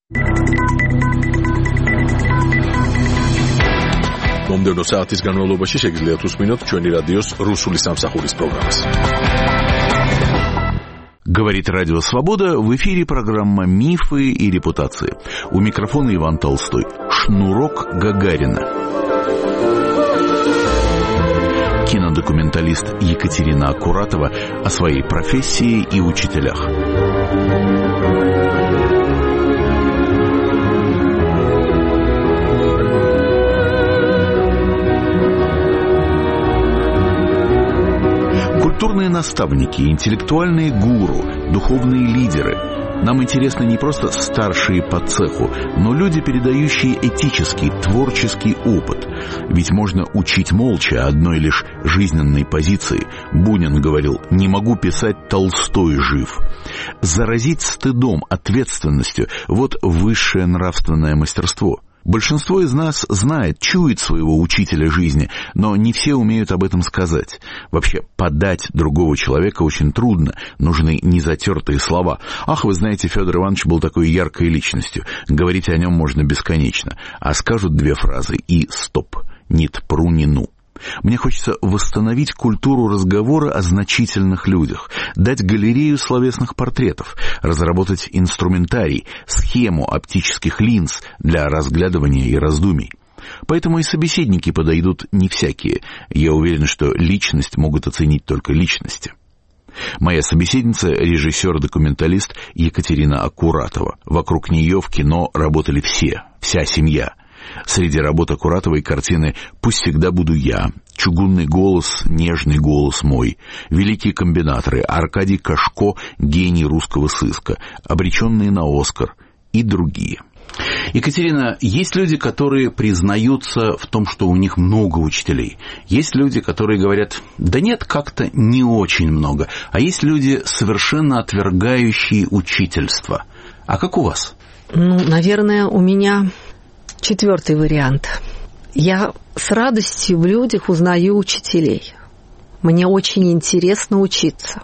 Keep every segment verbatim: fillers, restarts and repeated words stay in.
მომდევნო საათის განმავლობაში შეგიძლიათ უსმინოთ ჩვენი რადიოს რუსული სამსახურის პროგრამას. Говорит Радио Свобода, в эфире программа «Мифы и репутации». У микрофона Иван Толстой. Шнурок Гагарина. Кинодокументалист Екатерина Аккуратова о своей профессии и учителях. Культурные наставники, интеллектуальные гуру, духовные лидеры. Нам интересны не просто старшие по цеху, но люди, передающие этический, творческий опыт. Ведь можно учить молча одной лишь жизненной позиции. Бунин говорил: «Не могу писать, Толстой жив». Заразить стыдом, ответственностью – вот высшее нравственное мастерство. Большинство из нас знает, чует своего учителя жизни, но не все умеют об этом сказать. Вообще, подать другого человека очень трудно, нужны незатертые слова. Ах, вы знаете, Федор Иванович был такой яркой личностью, говорить о нем можно бесконечно, а скажут две фразы и стоп, нит пру ни ну. Мне хочется восстановить культуру разговора о значительных людях, дать галерею словесных портретов, разработать инструментарий, схему оптических линз для разглядывания и раздумий. Поэтому и собеседники подойдут не всякие. Я уверен, что личность могут оценить только личности. Моя собеседница – режиссер-документалист Екатерина Аккуратова. Вокруг нее в кино работали все, вся семья. Среди работ Аккуратовой картины «Пусть всегда буду я», «Чугунный голос», «Нежный голос мой», «Великие комбинаторы», Аркадий Кашко, гений русского сыска, «Обреченные на Оскар» и другие. Екатерина, есть люди, которые признаются в том, что у них много учителей. Есть люди, которые говорят: да нет, как-то не очень много. А есть люди, совершенно отвергающие учительство. А как у вас? Ну, наверное, у меня... Четвертый вариант. Я с радостью в людях узнаю учителей. Мне очень интересно учиться.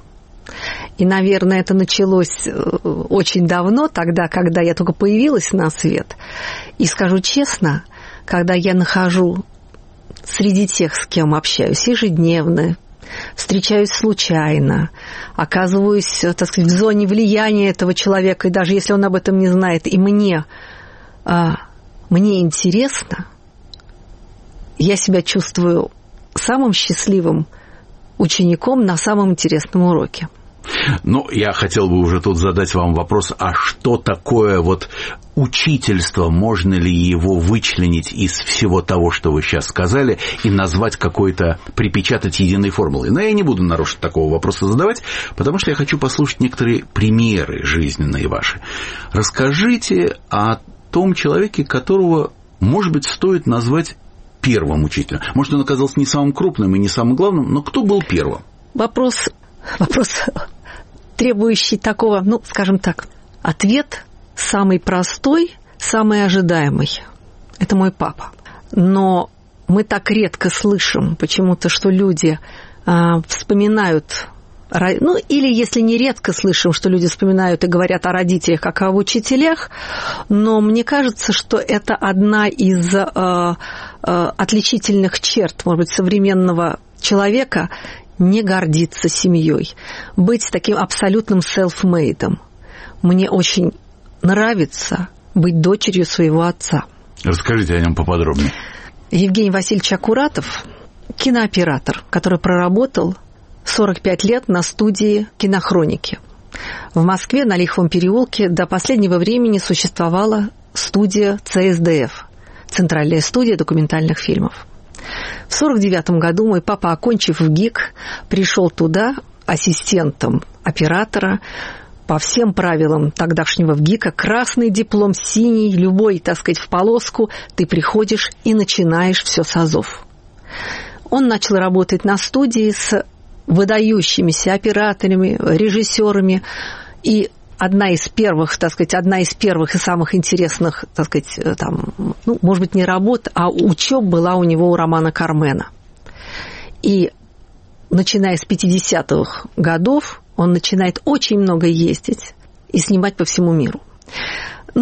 И, наверное, это началось очень давно, тогда, когда я только появилась на свет. И скажу честно, когда я нахожу среди тех, с кем общаюсь ежедневно, встречаюсь случайно, оказываюсь, так сказать, в зоне влияния этого человека, и даже если он об этом не знает, и мне... Мне интересно, я себя чувствую самым счастливым учеником на самом интересном уроке. Ну, я хотел бы уже тут задать вам вопрос, а что такое вот учительство? Можно ли его вычленить из всего того, что вы сейчас сказали, и назвать какой-то, припечатать единой формулой? Но я не буду нарочно такого вопроса задавать, потому что я хочу послушать некоторые примеры жизненные ваши. Расскажите о том человеке, которого, может быть, стоит назвать первым учителем. Может, он оказался не самым крупным и не самым главным, но кто был первым? Вопрос, вопрос требующий такого, ну, скажем так, ответ самый простой, самый ожидаемый. Это мой папа. Но мы так редко слышим почему-то, что люди а, вспоминают... Ну, или если не редко слышим, что люди вспоминают и говорят о родителях, как об учителях, но мне кажется, что это одна из э, э, отличительных черт, может быть, современного человека – не гордиться семьей, быть таким абсолютным self-made. Мне очень нравится быть дочерью своего отца. Расскажите о нем поподробнее. Евгений Васильевич Аккуратов – кинооператор, который проработал сорок пять лет на студии «Кинохроники». В Москве на Лиховом переулке до последнего времени существовала студия цэ эс дэ эф, Центральная студия документальных фильмов. В сорок девятом году мой папа, окончив ВГИК, пришел туда ассистентом оператора по всем правилам тогдашнего ВГИКа. Красный диплом, синий, любой, так сказать, в полоску. Ты приходишь и начинаешь все с азов. Он начал работать на студии с выдающимися операторами, режиссерами, и одна из первых, так сказать, одна из первых и самых интересных, так сказать, там, ну, может быть, не работ, а учеб была у него у Романа Кармена. И начиная с пятидесятых годов он начинает очень много ездить и снимать по всему миру. Но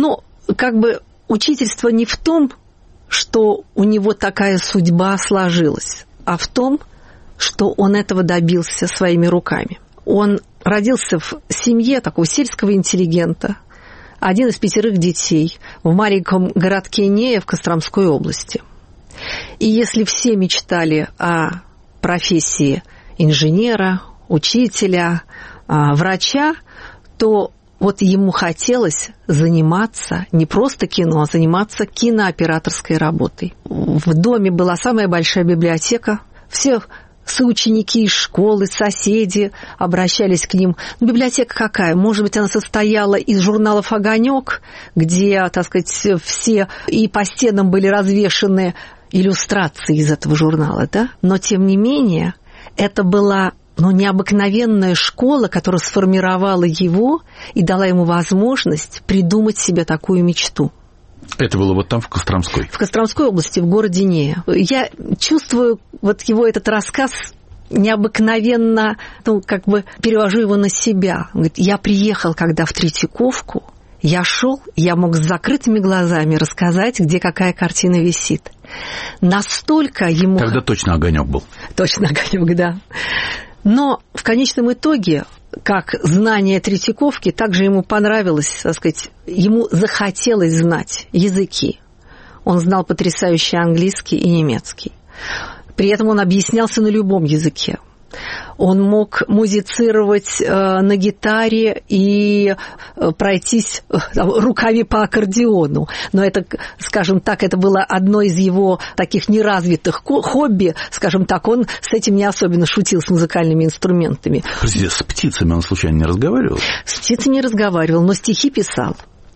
как бы учительство не в том, что у него такая судьба сложилась, а в том, что он этого добился своими руками. Он родился в семье такого сельского интеллигента, один из пятерых детей в маленьком городке Нея в Костромской области. И если все мечтали о профессии инженера, учителя, врача, то вот ему хотелось заниматься не просто кино, а заниматься кинооператорской работой. В доме была самая большая библиотека, все соученики из школы, соседи обращались к ним. Ну, библиотека какая? Может быть, она состояла из журналов «Огонёк», где, так сказать, все и по стенам были развешаны иллюстрации из этого журнала, да? Но, тем не менее, это была ну, необыкновенная школа, которая сформировала его и дала ему возможность придумать себе такую мечту. Это было вот там, в Костромской? В Костромской области, в городе Нея. Я чувствую вот его этот рассказ необыкновенно, ну, как бы перевожу его на себя. Он говорит, я приехал, когда в Третьяковку, я шел, я мог с закрытыми глазами рассказать, где какая картина висит. Настолько ему... Тогда точно «Огонёк» был. Точно «Огонёк», да. Но в конечном итоге, как знание Третьяковки, также ему понравилось, так сказать, ему захотелось знать языки. Он знал потрясающий английский и немецкий. При этом он объяснялся на любом языке. Он мог музицировать на гитаре и пройтись руками по аккордеону. Но это, скажем так, это было одно из его таких неразвитых хобби. Скажем так, он с этим не особенно шутил, с музыкальными инструментами. С птицами он случайно не разговаривал? С птицами не разговаривал, но стихи писал.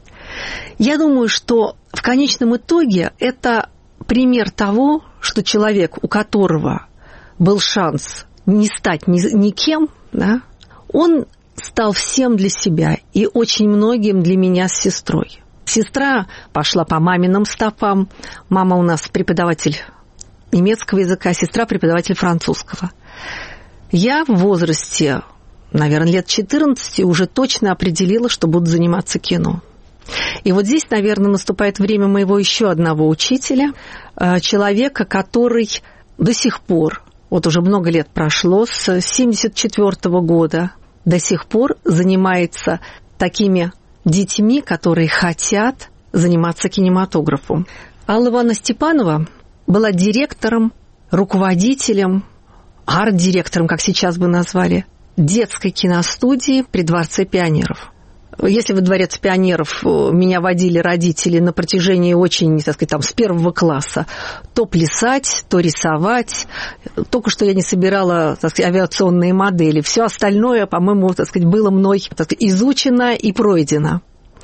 Я думаю, что в конечном итоге это пример того, что человек, у которого был шанс не стать ни, никем, да, он стал всем для себя и очень многим для меня с сестрой. Сестра пошла по маминым стопам. Мама у нас преподаватель немецкого языка, сестра преподаватель французского. Я в возрасте, наверное, лет четырнадцати уже точно определила, что буду заниматься кино. И вот здесь, наверное, наступает время моего еще одного учителя, человека, который до сих пор, вот уже много лет прошло, с семьдесят четвёртого года до сих пор занимается такими детьми, которые хотят заниматься кинематографом. Алла Ивановна Степанова была директором, руководителем, арт-директором, как сейчас бы назвали, детской киностудии при Дворце пионеров. Если во Дворец пионеров меня водили родители на протяжении очень, так сказать, там, с первого класса, то плясать, то рисовать. Только что я не собирала, так сказать, авиационные модели. Все остальное, по-моему, так сказать, было мной, так сказать, изучено и пройдено.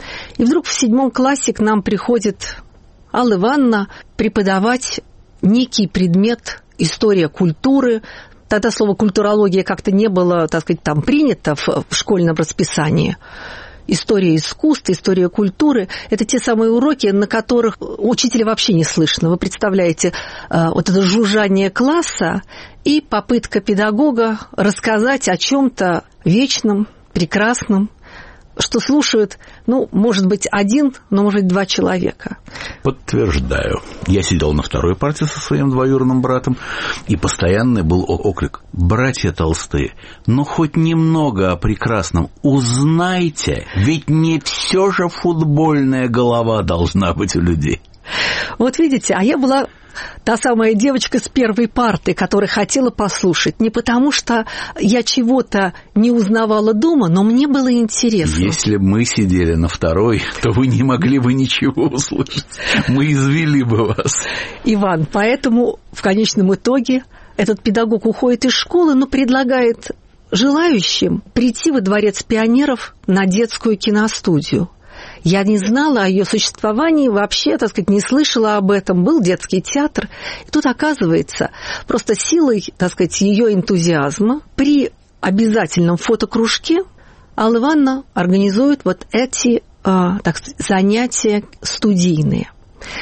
И вдруг в седьмом классе к нам приходит Алла Ивановна преподавать некий предмет «История культуры». Тогда слово «культурология» как-то не было, так сказать, там принято в школьном расписании. История искусства, история культуры – это те самые уроки, на которых учителя вообще не слышно. Вы представляете, вот это жужжание класса и попытка педагога рассказать о чем-то вечном, прекрасном, что слушают, ну, может быть, один, но, может быть, два человека. Подтверждаю. Я сидел на второй парте со своим двоюродным братом, и постоянный был оклик: «Братья Толстые, ну, хоть немного о прекрасном узнайте, ведь не все же футбольная голова должна быть у людей». Вот видите, а я была та самая девочка с первой парты, которая хотела послушать. Не потому, что я чего-то не узнавала дома, но мне было интересно. Если бы мы сидели на второй, то вы не могли бы ничего услышать. Мы извели бы вас. Иван, поэтому в конечном итоге этот педагог уходит из школы, но предлагает желающим прийти во Дворец пионеров на детскую киностудию. Я не знала о ее существовании, вообще, так сказать, не слышала об этом. Был детский театр. И тут, оказывается, просто силой, так сказать, ее энтузиазма при обязательном фотокружке Алла Ивановна организует вот эти, так сказать, занятия студийные.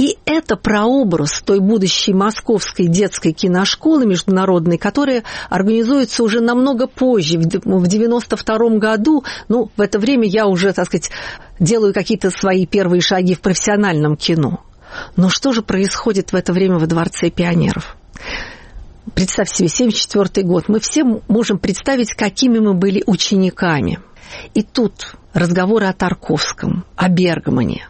И это прообраз той будущей московской детской киношколы международной, которая организуется уже намного позже, в девяносто втором году. Ну, в это время я уже, так сказать, делаю какие-то свои первые шаги в профессиональном кино. Но что же происходит в это время во Дворце пионеров? Представьте себе, семьдесят четвёртый год. Мы все можем представить, какими мы были учениками. И тут разговоры о Тарковском, о Бергмане,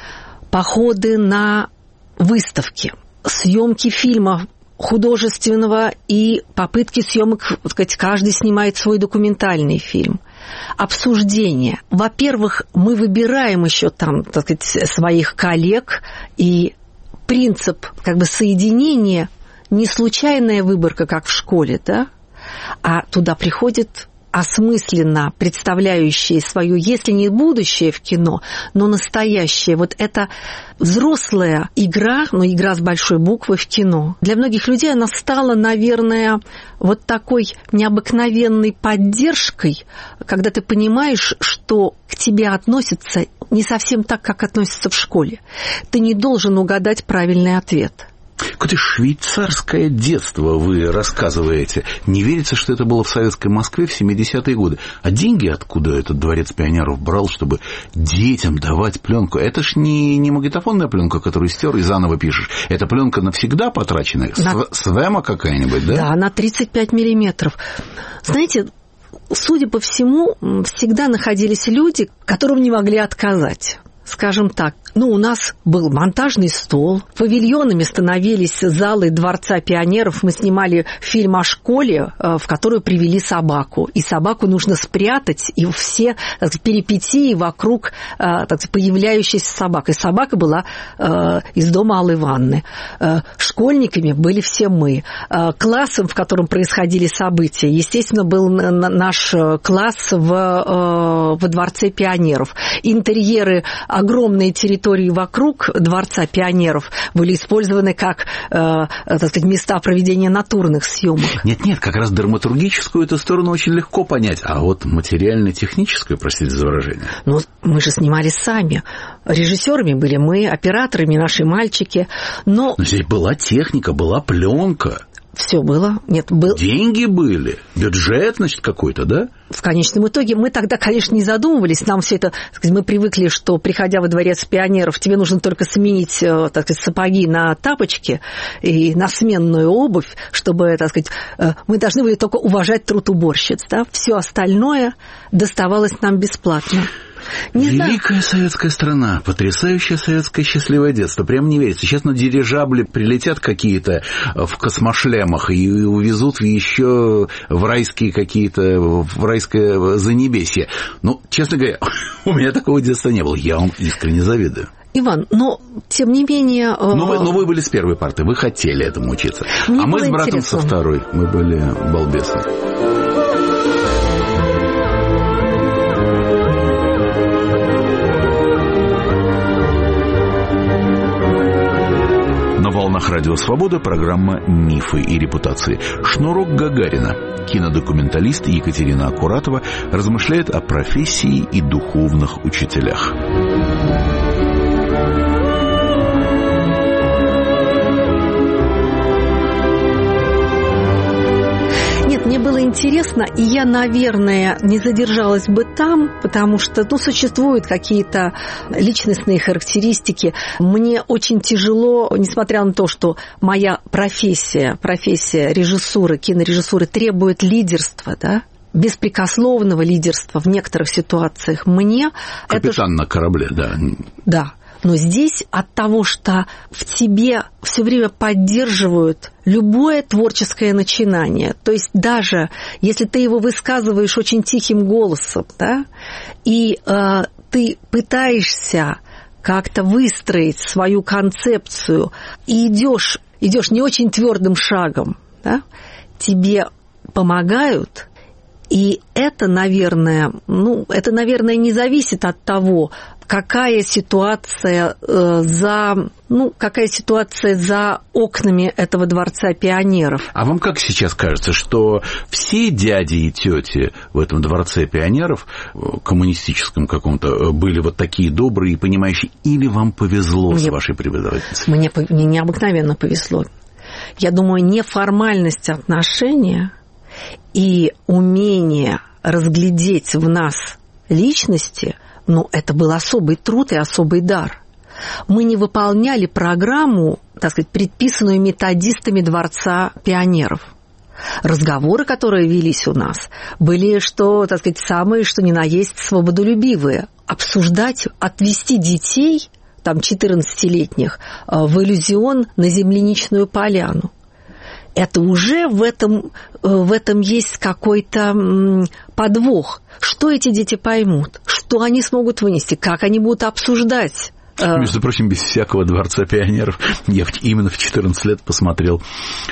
походы на выставки, съемки фильма художественного и попытки съемок, так сказать, каждый снимает свой документальный фильм. Обсуждение. Во-первых, мы выбираем еще там, так сказать, своих коллег, и принцип как бы соединения не случайная выборка, как в школе, да, а туда приходит осмысленно представляющие свое, если не будущее в кино, но настоящее. Вот это взрослая игра, но игра с большой буквы в кино. Для многих людей она стала, наверное, вот такой необыкновенной поддержкой, когда ты понимаешь, что к тебе относятся не совсем так, как относятся в школе. Ты не должен угадать правильный ответ. Какое-то швейцарское детство вы рассказываете. Не верится, что это было в советской Москве в семидесятые годы. А деньги откуда этот Дворец пионеров брал, чтобы детям давать пленку? Это ж не, не магнитофонная пленка, которую стер и заново пишешь. Это пленка навсегда потраченная. На... Свема какая-нибудь, да? Да, на тридцать пять миллиметров. Знаете, судя по всему, всегда находились люди, которым не могли отказать. Скажем так, ну, у нас был монтажный стол, павильонами становились залы Дворца пионеров. Мы снимали фильм о школе, в которую привели собаку. И собаку нужно спрятать, и все, так сказать, перипетии вокруг, так сказать, появляющейся собакой. Собака была из дома Аллы Ивановны. Школьниками были все мы. Классом, в котором происходили события, естественно, был наш класс в, во Дворце пионеров. Интерьеры, огромные территории вокруг Дворца пионеров были использованы как, э, так сказать, места проведения натурных съемок. Нет-нет, как раз драматургическую эту сторону очень легко понять, а вот материально-техническую, простите за выражение. Ну, мы же снимали сами. Режиссерами были мы, операторами наши мальчики, но... Но здесь была техника, была пленка. Все было. Нет, был... Деньги были, бюджет, значит, какой-то, да? В конечном итоге мы тогда, конечно, не задумывались. Нам все это... Мы привыкли, что, приходя во Дворец пионеров, тебе нужно только сменить, так сказать, сапоги на тапочки и на сменную обувь, чтобы, так сказать, мы должны были только уважать труд уборщиц. Да? Все остальное доставалось нам бесплатно. Не Великая знаю. советская страна, потрясающее советское счастливое детство. Прям не верится. Сейчас на дирижабле прилетят какие-то в космошлемах и увезут еще в райские какие-то, в райское занебесье. Ну, честно говоря, у меня такого детства не было. Я вам искренне завидую. Иван, но тем не менее... Но вы, но вы были с первой парты, вы хотели этому учиться. Мне а мы с братом интересно. со второй. Мы были балбесы. На волнах Радио Свобода программа «Мифы и репутации». Шнурок Гагарина. Кинодокументалист Екатерина Акуратова размышляет о профессии и духовных учителях. Мне было интересно, и я, наверное, не задержалась бы там, потому что, ну, существуют какие-то личностные характеристики. Мне очень тяжело, несмотря на то, что моя профессия, профессия режиссуры, кинорежиссуры требует лидерства, да, беспрекословного лидерства в некоторых ситуациях. Мне Капитан это... на корабле, да. Да. Но здесь от того, что в тебе все время поддерживают любое творческое начинание, то есть даже если ты его высказываешь очень тихим голосом, да, и э, ты пытаешься как-то выстроить свою концепцию и идешь, идешь не очень твердым шагом, да, тебе помогают. И это, наверное, ну, это, наверное, не зависит от того, какая ситуация э, за, ну, какая ситуация за окнами этого Дворца пионеров. А вам как сейчас кажется, что все дяди и тети в этом Дворце пионеров, коммунистическом каком-то, были вот такие добрые и понимающие, или вам повезло мне, с вашей преподавательницей? Мне, мне необыкновенно повезло. Я думаю, неформальность отношения и умение разглядеть в нас личности, ну, это был особый труд и особый дар. Мы не выполняли программу, так сказать, предписанную методистами Дворца пионеров. Разговоры, которые велись у нас, были, что, так сказать, самые, что ни на есть, свободолюбивые. Обсуждать, отвести детей, там, четырнадцатилетних, в иллюзион на земляничную поляну. Это уже в этом, в этом есть какой-то подвох. Что эти дети поймут? Что они смогут вынести? Как они будут обсуждать? Между прочим, без всякого Дворца пионеров я именно в четырнадцать лет посмотрел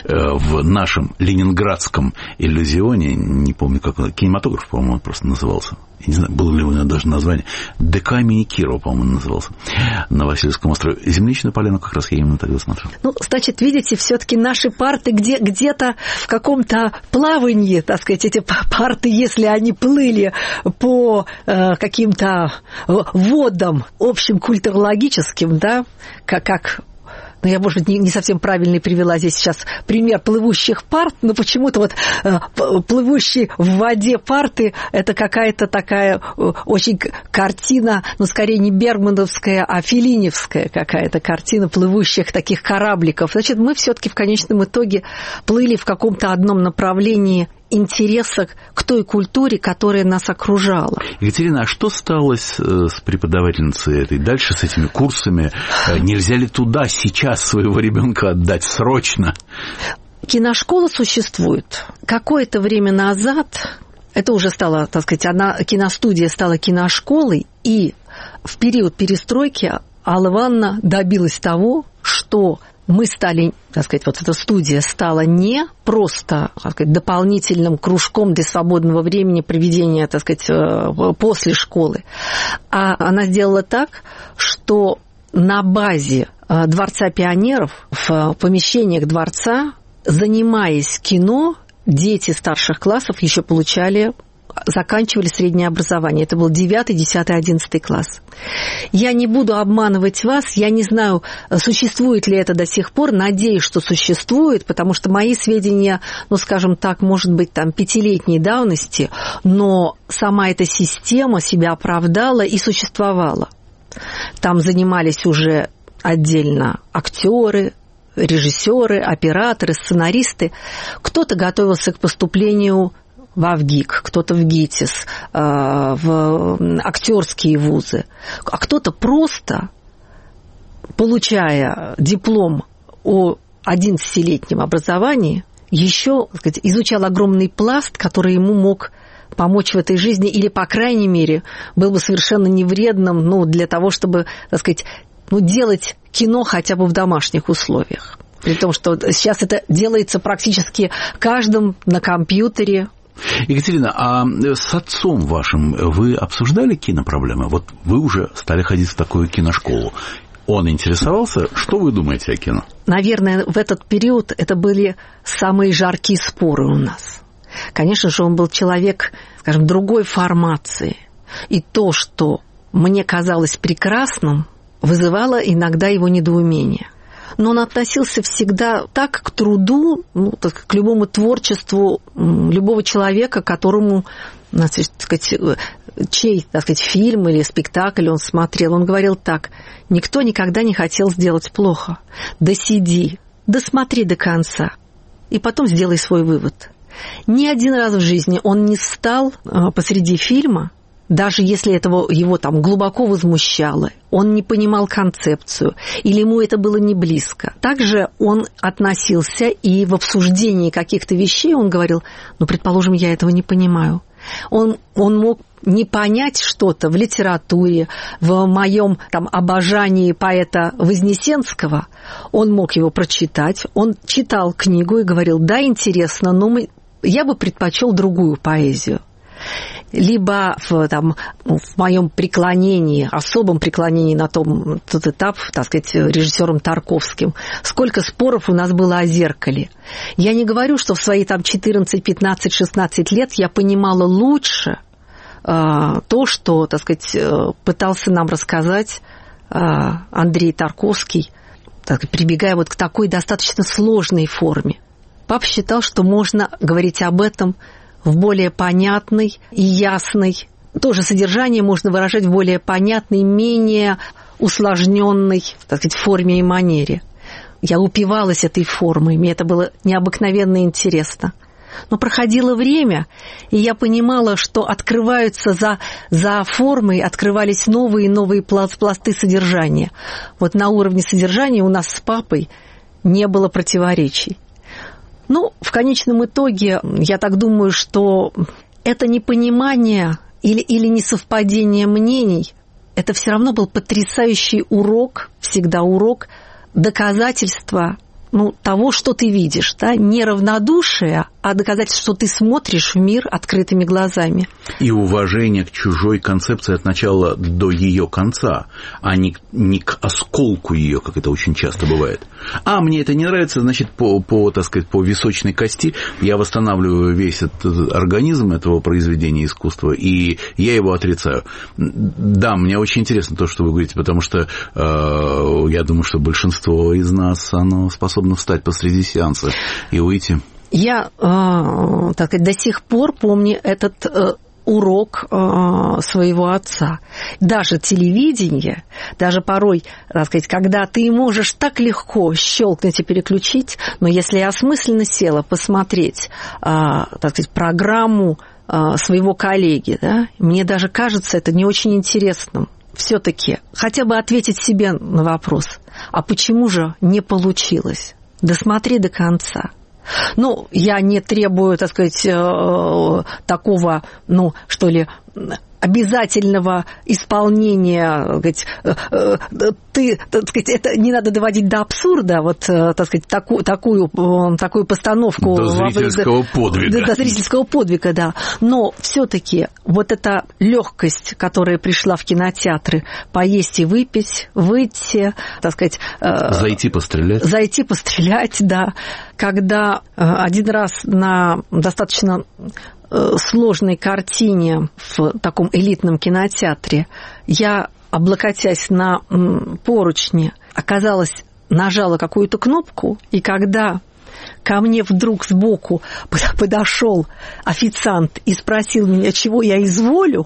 в нашем ленинградском иллюзионе, не помню, как он, кинематограф, по-моему, он просто назывался. Я не знаю, было ли у него даже название. ДК имени Кирова, по-моему, назывался. На Васильевском острове. Земляничную поляну как раз я именно тогда смотрел. Ну, значит, видите, все-таки наши парты где- где-то в каком-то плавании, так сказать, эти парты, если они плыли по э, каким-то водам общим культурологическим, да, как... как ну, я, может быть, не, не совсем правильный привела здесь сейчас пример плывущих парт, но почему-то вот э, плывущие в воде парты – это какая-то такая э, очень картина, ну, скорее не бергмановская, а феллиневская какая-то картина плывущих таких корабликов. Значит, мы все-таки в конечном итоге плыли в каком-то одном направлении интереса к той культуре, которая нас окружала. Екатерина, а что стало с, с преподавательницей этой дальше, с этими курсами? Нельзя ли туда сейчас своего ребенка отдать срочно? Киношкола существует. Какое-то время назад, это уже стало, так сказать, она, киностудия стала киношколой, и в период перестройки Алла Ивановна добилась того, что мы стали, так сказать, вот эта студия стала не просто, так сказать, дополнительным кружком для свободного времени проведения, так сказать, после школы, а она сделала так, что на базе Дворца пионеров, в помещениях дворца, занимаясь кино, дети старших классов еще получали, заканчивали среднее образование. Это был девятый, десятый, одиннадцатый класс. Я не буду обманывать вас, я не знаю, существует ли это до сих пор, надеюсь, что существует, потому что мои сведения, ну, скажем так, может быть, там, пятилетней давности, но сама эта система себя оправдала и существовала. Там занимались уже отдельно актеры, режиссеры, операторы, сценаристы. Кто-то готовился к поступлению в АВГИК, кто-то в ГИТИС, в актерские вузы, а кто-то просто, получая диплом о одиннадцатилетнем образовании, еще, так сказать, изучал огромный пласт, который ему мог помочь в этой жизни, или, по крайней мере, был бы совершенно невредным, ну, для того, чтобы, так сказать, ну, делать кино хотя бы в домашних условиях. При том, что сейчас это делается практически каждым на компьютере. Екатерина, а с отцом вашим вы обсуждали кинопроблемы? Вот вы уже стали ходить в такую киношколу. Он интересовался? Что вы думаете о кино? Наверное, в этот период это были самые жаркие споры у нас. Конечно же, он был человек, скажем, другой формации. И то, что мне казалось прекрасным, вызывало иногда его недоумение. Но он относился всегда так к труду, ну, так, к любому творчеству любого человека, которому, так сказать, чей, так сказать, фильм или спектакль он смотрел. Он говорил так: никто никогда не хотел сделать плохо. Досиди, досмотри до конца, и потом сделай свой вывод. Ни один раз в жизни он не встал посреди фильма, даже если этого его там глубоко возмущало, он не понимал концепцию, или ему это было не близко. Также он относился и в обсуждении каких-то вещей он говорил: ну, предположим, я этого не понимаю. Он, он мог не понять что-то в литературе, в моем там обожании поэта Вознесенского, он мог его прочитать, он читал книгу и говорил: да, интересно, но мы, я бы предпочел другую поэзию. либо в, там, в моем преклонении, особом преклонении на том, тот этап, так сказать, режиссером Тарковским, сколько споров у нас было о «Зеркале». Я не говорю, что в свои там четырнадцать, пятнадцать, шестнадцать лет я понимала лучше э, то, что, так сказать, пытался нам рассказать э, Андрей Тарковский, так, прибегая вот к такой достаточно сложной форме. Папа считал, что можно говорить об этом в более понятной и ясной, тоже содержание можно выражать в более понятной, менее усложненной, так сказать, форме и манере. Я упивалась этой формой, мне это было необыкновенно интересно. Но проходило время, и я понимала, что открываются за, за формой, открывались новые и новые пласты содержания. Вот на уровне содержания у нас с папой не было противоречий. Ну, в конечном итоге, я так думаю, что это непонимание или, или несовпадение мнений, это все равно был потрясающий урок, всегда урок, доказательства, ну, того, что ты видишь, да? Не равнодушие, а доказательство, что ты смотришь в мир открытыми глазами. И уважение к чужой концепции от начала до ее конца, а не, не к осколку ее, как это очень часто бывает. А, мне это не нравится, значит, по, по, так сказать, по височной кости я восстанавливаю весь этот организм этого произведения искусства, и я его отрицаю. Да, мне очень интересно то, что вы говорите, потому что э, я думаю, что большинство из нас, оно способно встать посреди сеанса и уйти. Я, э, так сказать, до сих пор помню этот э, урок э, своего отца. Даже телевидение, даже порой, так сказать, когда ты можешь так легко щелкнуть и переключить, но если я осмысленно села посмотреть, э, так сказать, программу э, своего коллеги, да, мне даже кажется это не очень интересным. Все-таки хотя бы ответить себе на вопрос, а почему же не получилось? Досмотри до конца. Ну, я не требую, так сказать, такого, ну, что ли, обязательного исполнения, так сказать, ты, так сказать, это не надо доводить до абсурда, вот, так сказать, такую, такую, такую постановку. До зрительского подвига. До зрительского подвига, да. Но все-таки вот эта легкость, которая пришла в кинотеатры, поесть и выпить, выйти, так сказать... Зайти пострелять. Зайти пострелять, да. Когда один раз на достаточно сложной картине в таком элитном кинотеатре я, облокотясь на поручни, оказалось, нажала какую-то кнопку, и когда ко мне вдруг сбоку подошел официант и спросил меня, чего я изволю,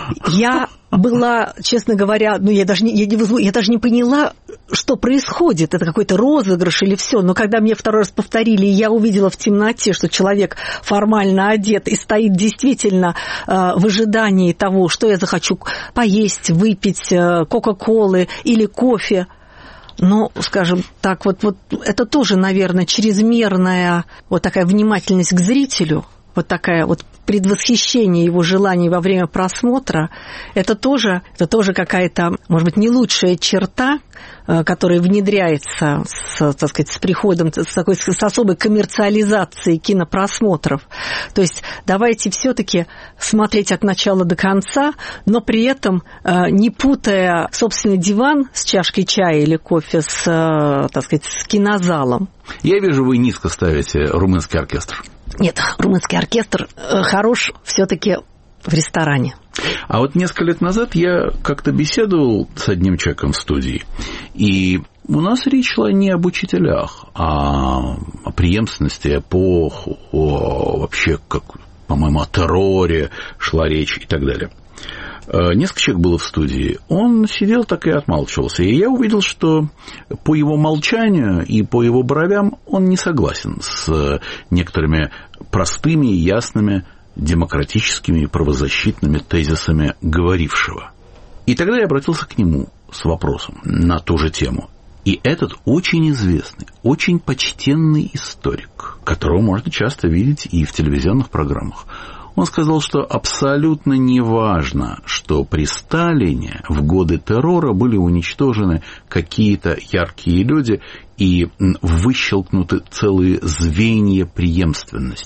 я была, честно говоря, ну я даже не, я не, я даже не поняла, что происходит, это какой-то розыгрыш или все. Но когда мне второй раз повторили, и я увидела в темноте, что человек формально одет и стоит действительно э, в ожидании того, что я захочу поесть, выпить э, кока-колы или кофе. Ну, скажем так, вот, вот это тоже, наверное, чрезмерная вот такая внимательность к зрителю, вот такая вот предвосхищение его желаний во время просмотра, это тоже, это тоже какая-то, может быть, не лучшая черта, которая внедряется с, так сказать, с приходом, с, такой, с особой коммерциализацией кинопросмотров. То есть давайте все-таки смотреть от начала до конца, но при этом не путая собственный диван с чашкой чая или кофе с, так сказать, с кинозалом. Я вижу, вы низко ставите румынский оркестр. Нет, румынский оркестр хорош все-таки в ресторане. А вот несколько лет назад я как-то беседовал с одним человеком в студии, и у нас речь шла не об учителях, а о преемственности эпох, о вообще, как, по-моему, о терроре шла речь и так далее. Несколько человек было в студии, он сидел так и отмалчивался, и я увидел, что по его молчанию и по его бровям он не согласен с некоторыми простыми, ясными, демократическими и правозащитными тезисами говорившего. И тогда я обратился к нему с вопросом на ту же тему. И этот очень известный, очень почтенный историк, которого можно часто видеть и в телевизионных программах, он сказал, что абсолютно не важно, что при Сталине в годы террора были уничтожены какие-то яркие люди и выщелкнуты целые звенья преемственности.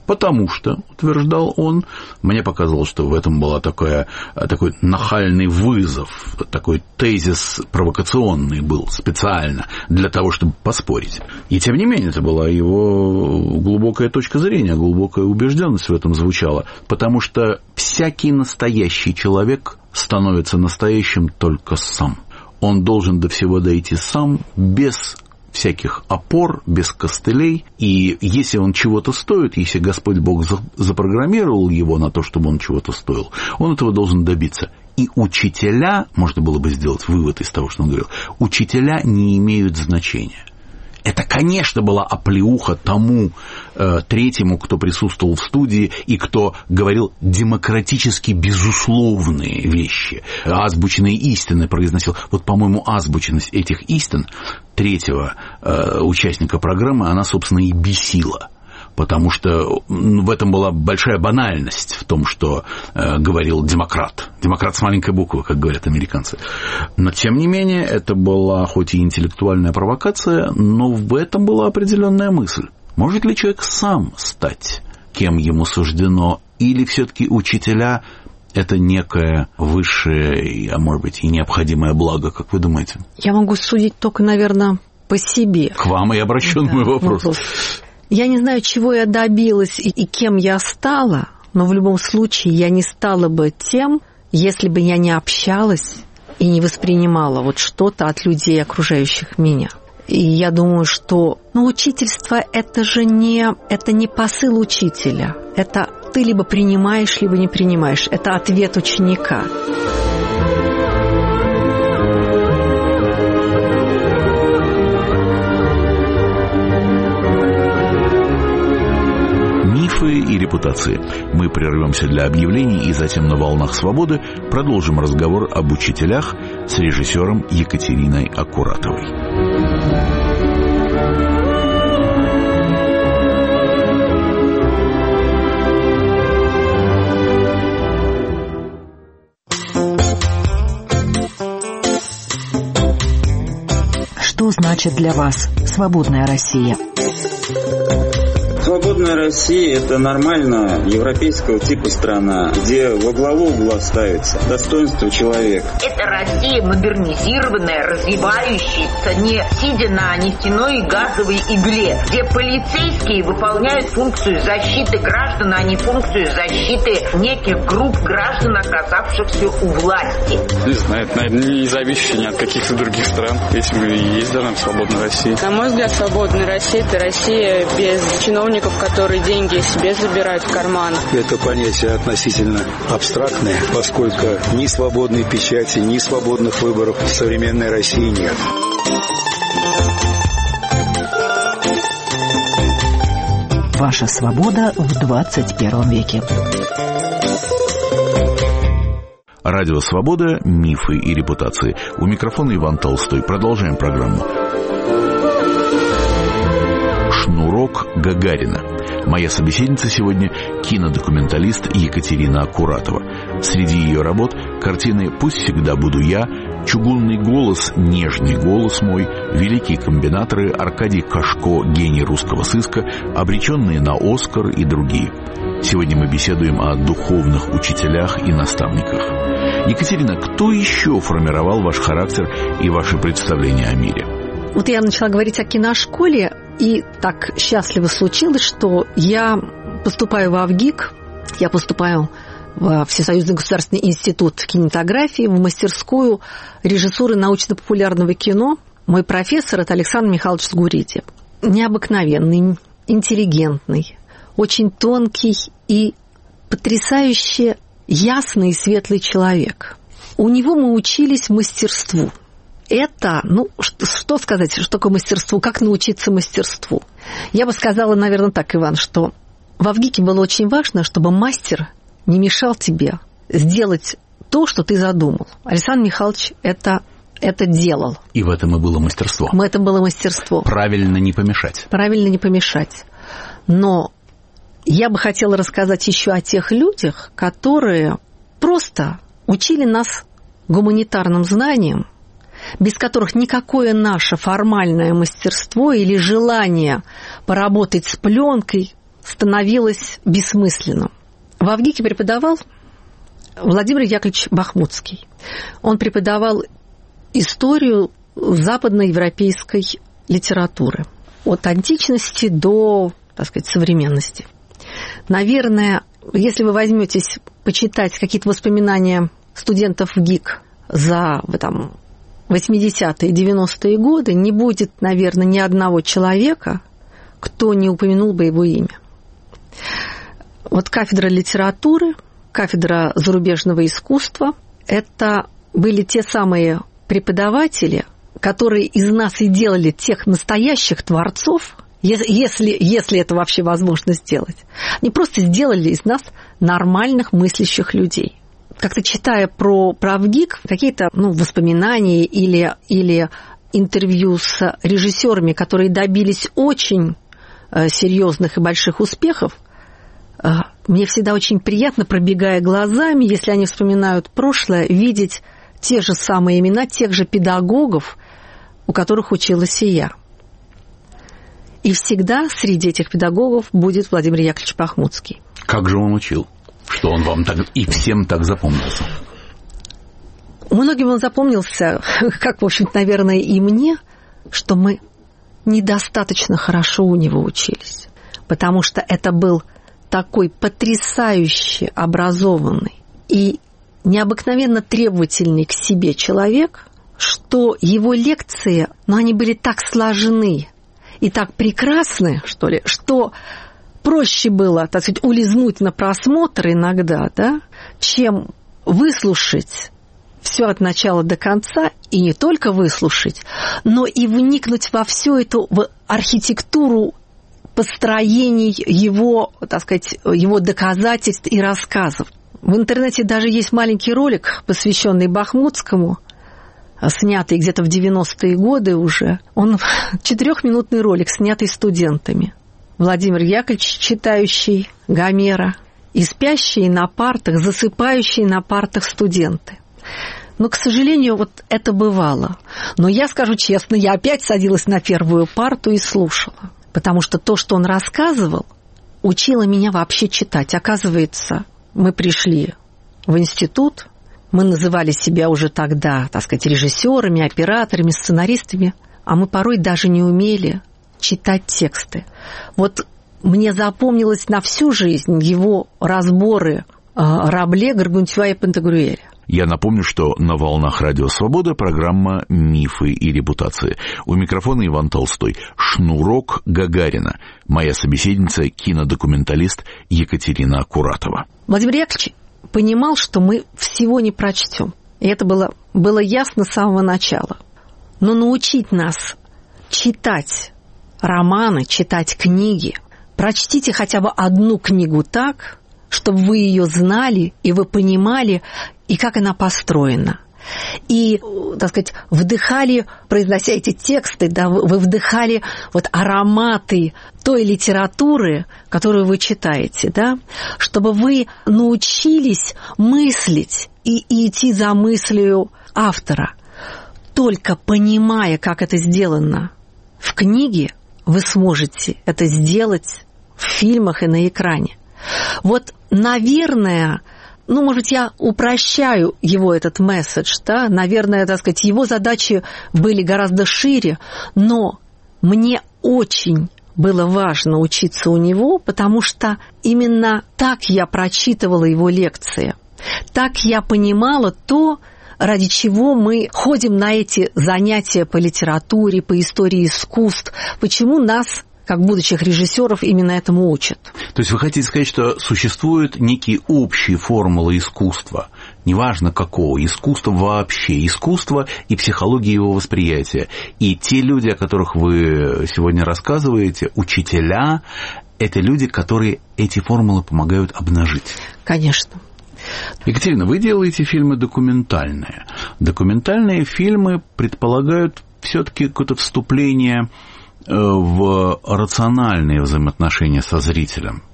Потому что, утверждал он, мне показалось, что в этом был такой нахальный вызов, такой тезис провокационный был специально для того, чтобы поспорить. И тем не менее, это была его глубокая точка зрения, глубокая убежденность в этом звучала, потому что всякий настоящий человек становится настоящим только сам. Он должен до всего дойти сам, без всяких опор, без костылей, и если он чего-то стоит, если Господь Бог запрограммировал его на то, чтобы он чего-то стоил, он этого должен добиться. И учителя, можно было бы сделать вывод из того, что он говорил, учителя не имеют значения. Это, конечно, была оплеуха тому э, третьему, кто присутствовал в студии и кто говорил демократически безусловные вещи, азбучные истины произносил. Вот, по-моему, азбучность этих истин третьего э, участника программы, она, собственно, и бесила. Потому что в этом была большая банальность в том, что э, говорил демократ. Демократ с маленькой буквы, как говорят американцы. Но, тем не менее, это была хоть и интеллектуальная провокация, но в этом была определенная мысль. Может ли человек сам стать, кем ему суждено, или все-таки учителя – это некое высшее, а может быть и необходимое благо, как вы думаете? Я могу судить только, наверное, по себе. К вам и обращен да, мой вопрос. вопрос. Я не знаю, чего я добилась и, и кем я стала, но в любом случае я не стала бы тем, если бы я не общалась и не воспринимала вот что-то от людей, окружающих меня. И я думаю, что ну, учительство – это же не, это не посыл учителя. Это ты либо принимаешь, либо не принимаешь. Это ответ ученика. И репутации. Мы прервемся для объявлений и затем на «Волнах свободы» продолжим разговор об учителях с режиссером Екатериной Аккуратовой. Что значит для вас свободная Россия? Свободная Россия – это нормально европейского типа страна, где во главу угла ставится достоинство человека. Это Россия модернизированная, развивающаяся, не сидя на нефтяной и газовой игле, где полицейские выполняют функцию защиты граждан, а не функцию защиты неких групп граждан, оказавшихся у власти. Не знаю, это, наверное, не зависящее ни от каких-то других стран, если мы и есть даже свободная Россия. На мой взгляд, свободная Россия – это Россия без чиновников, которые деньги себе забирают в карман. Это понятие относительно абстрактное, поскольку ни свободной печати, ни свободных выборов в современной России нет. Ваша свобода в двадцать первом веке. Радио «Свобода», мифы и репутации. У микрофона Иван Толстой. Продолжаем программу. «Шнурок Гагарина». Моя собеседница сегодня – кинодокументалист Екатерина Аккуратова. Среди ее работ – картины «Пусть всегда буду я», «Чугунный голос», «Нежный голос мой», «Великие комбинаторы», «Аркадий Кашко», «Гений русского сыска», «Обреченные на Оскар» и другие. Сегодня мы беседуем о духовных учителях и наставниках. Екатерина, кто еще формировал ваш характер и ваши представления о мире? Вот я начала говорить о киношколе, и так счастливо случилось, что я поступаю в АВГИК, я поступаю в Всесоюзный государственный институт кинематографии, в мастерскую режиссуры научно-популярного кино. Мой профессор – это Александр Михайлович Сгуриди. Необыкновенный, интеллигентный, очень тонкий и потрясающе ясный и светлый человек. У него мы учились мастерству. Это, ну, что, что сказать, что такое мастерство, как научиться мастерству? Я бы сказала, наверное, так, Иван, что в АВГИКе было очень важно, чтобы мастер не мешал тебе сделать то, что ты задумал. Александр Михайлович это, это делал. И в этом и было мастерство. В этом было мастерство. Правильно не помешать. Правильно не помешать. Но я бы хотела рассказать еще о тех людях, которые просто учили нас гуманитарным знаниям, без которых никакое наше формальное мастерство или желание поработать с пленкой становилось бессмысленным. В Авгике преподавал Владимир Яковлевич Бахмутский. Он преподавал историю западноевропейской литературы от античности до, так сказать, современности. Наверное, если вы возьметесь почитать какие-то воспоминания студентов ГИК за там, восьмидесятые и девяностые годы, не будет, наверное, ни одного человека, кто не упомянул бы его имя. Вот кафедра литературы, кафедра зарубежного искусства – это были те самые преподаватели, которые из нас и делали тех настоящих творцов, если, если это вообще возможно сделать. Они просто сделали из нас нормальных мыслящих людей. Как-то читая про, про ВГИК, какие-то ну, воспоминания или, или интервью с режиссерами, которые добились очень э, серьезных и больших успехов, э, мне всегда очень приятно, пробегая глазами, если они вспоминают прошлое, видеть те же самые имена, тех же педагогов, у которых училась и я. И всегда среди этих педагогов будет Владимир Яковлевич Бахмутский. Как же он учил? Что он вам так и всем так запомнился? Многим он запомнился, как, в общем-то, наверное, и мне, что мы недостаточно хорошо у него учились. Потому что это был такой потрясающе образованный и необыкновенно требовательный к себе человек, что его лекции, ну, они были так сложны и так прекрасны, что ли, что проще было, так сказать, улизнуть на просмотр иногда, да, чем выслушать все от начала до конца, и не только выслушать, но и вникнуть во всю эту в архитектуру построений его, так сказать, его доказательств и рассказов. В интернете даже есть маленький ролик, посвященный Бахмутскому, снятый где-то в девяностые годы уже. Он четырехминутный ролик, снятый студентами. Владимир Яковлевич, читающий Гомера, и спящие на партах, засыпающие на партах студенты. Но, к сожалению, вот это бывало. Но я скажу честно, я опять садилась на первую парту и слушала. Потому что то, что он рассказывал, учило меня вообще читать. Оказывается, мы пришли в институт, мы называли себя уже тогда, так сказать, режиссерами, операторами, сценаристами, а мы порой даже не умели читать тексты. Вот мне запомнилось на всю жизнь его разборы Рабле, Гаргантюа и Пантагрюэля. Я напомню, что на волнах Радио Свобода программа «Мифы и репутации». У микрофона Иван Толстой. Шнурок Гагарина. Моя собеседница, кинодокументалист Екатерина Куратова. Владимир Яковлевич понимал, что мы всего не прочтем. И это было, было ясно с самого начала. Но научить нас читать романы, читать книги, прочтите хотя бы одну книгу так, чтобы вы ее знали, и вы понимали, и как она построена. И, так сказать, вдыхали, произнося эти тексты, да, вы вдыхали вот ароматы той литературы, которую вы читаете, да, чтобы вы научились мыслить и, и идти за мыслью автора. Только понимая, как это сделано в книге, вы сможете это сделать в фильмах и на экране. Вот, наверное, ну, может, я упрощаю его этот месседж, да, наверное, так сказать, его задачи были гораздо шире, но мне очень было важно учиться у него, потому что именно так я прочитывала его лекции, так я понимала то, ради чего мы ходим на эти занятия по литературе, по истории искусств, почему нас, как будущих режиссеров, именно этому учат. То есть вы хотите сказать, что существуют некие общие формулы искусства, неважно какого, искусства вообще, искусство и психология его восприятия. И те люди, о которых вы сегодня рассказываете, учителя, это люди, которые эти формулы помогают обнажить. Конечно. Екатерина, вы делаете фильмы документальные. Документальные фильмы предполагают все-таки какое-то вступление в рациональные взаимоотношения со зрителем.